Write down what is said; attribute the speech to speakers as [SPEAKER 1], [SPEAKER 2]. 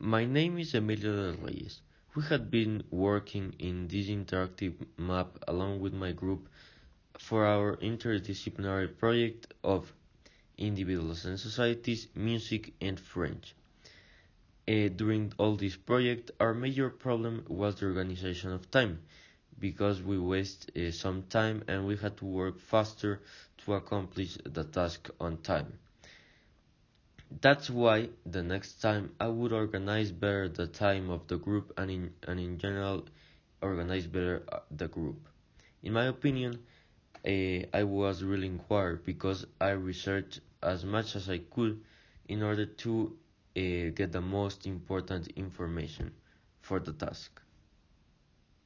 [SPEAKER 1] My name is Emilio de Reyes. We had been working in this interactive map along with my group for our interdisciplinary project of individuals and societies, music, and French. During all this project, our major problem was the organization of time, because we waste some time and we had to work faster to accomplish the task on time. That's why the next time I would organize better the time of the group and in general organize better the group. In my opinion, I was really inquired because I researched as much as I could in order to get the most important information for the task.